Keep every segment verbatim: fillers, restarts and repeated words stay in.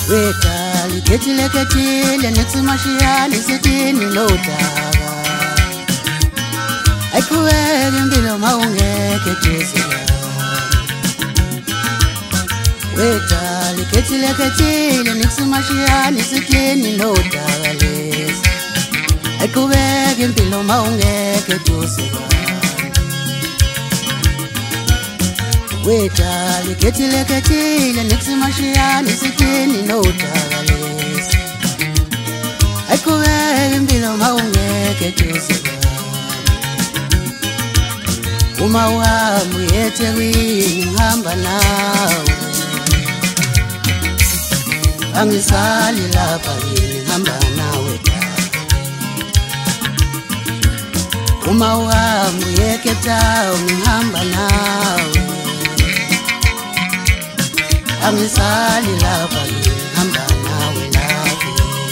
Weta liketile ketile nitsimashiyani sitini lodaka Aikuwele mpilo maungeke tusila Weta liketile ketile nitsimashiyani sitini lodaka lesi Aikuwele mpilo maungeke tusila Weta liketile ketile nitsimashiyani sitini lodaka lesi Aikuwele mpilo maungeke tusila Uma uhambu yeThekwini ngihamba nawe Angisali lapha yini ngihamba nawe Uma uhambu yeCape Town ngihamba nawe Angisali lapha yini ngihamba nawe lapha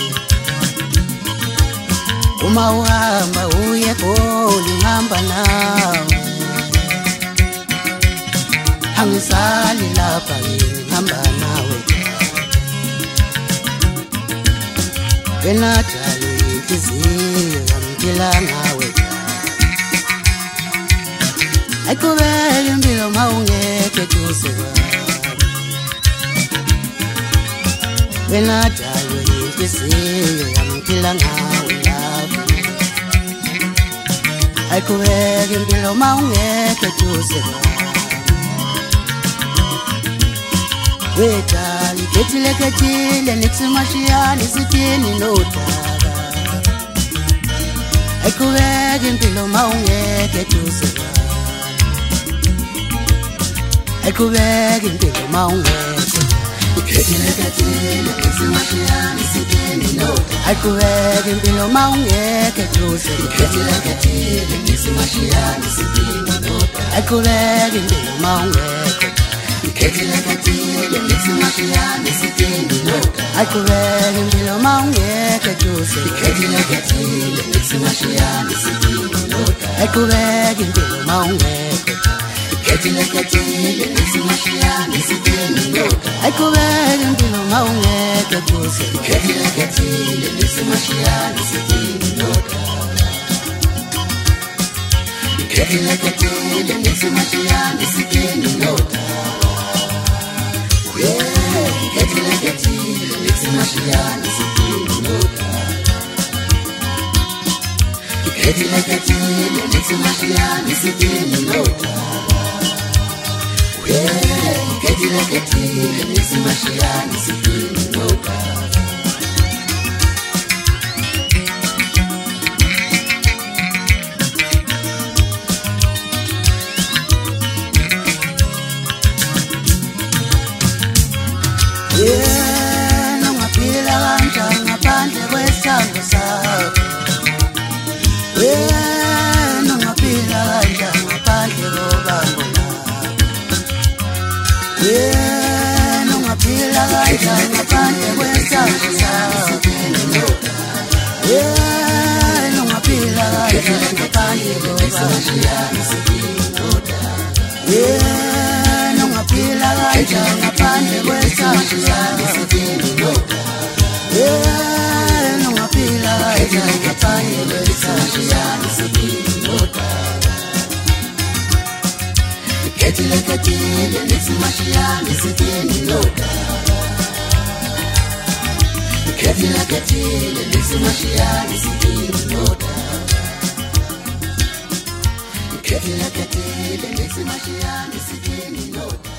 Uma uhamba uye eGoli ngihamba nawe Angisali lapha yini ngihamba nawe Wena dala inhliziyo yamphila ngawe Aikuwele impilo mawungeke eduze kwami Wena dala inhliziyo yamphila ngawe lapha Aikuwele impilo mawungeke eduze kwami Weta liketile ketile nitsimashiyani sitini lodaka Aikuwele impilo mawungeke eduze kwami Aikuwele impilo mawungeke Liketile ketile nitsimashiyani sitini lodaka Aikuwele impilo mawungeke eduze Liketile ketile nitsimashiyani sitini lodaka Aikuwele impilo mawungeke Liketile ketile nitsimashiyani sitini lodaka Aikuwele impilo mawungeke eduze Liketile ketile nitsimashiyani sitini lodaka Aikuwele impilo mawungeke Liketile ketile nitsimashiyani sitini lodaka Aikuwele impilo mawungeke eduze Liketile ketile nitsimashiyani sitini lodaka Liketile ketile nitsimashiyani sitini lodaka Liketile ketile nitsimashiyani sitini lodaka Liketile ketile nitsimashiyani sitini lodaka Liketile ketile nitsimashiyani sitini lodaka Yeah, nongaphila kanjani ngaphandle kwesandla sakho Yeah, nongaphila kanjani ngaphandle kobambo lakho Yeah, nongaphila kanjani ngaphandle kwesandla sakho Yeah, nongaphila kanjani ngaphandle kobambo Yeah, nongaphila kanjani ngaphandle kwesandla sakho Yeah, nongaphila kanjani ngaphandle kwesandla sakho Liketile ketile nitsimashiyani sitini lodaka Liketile ketile nitsimashiyani sitini lodaka Liketile ketile nitsimashiyani sitini lodaka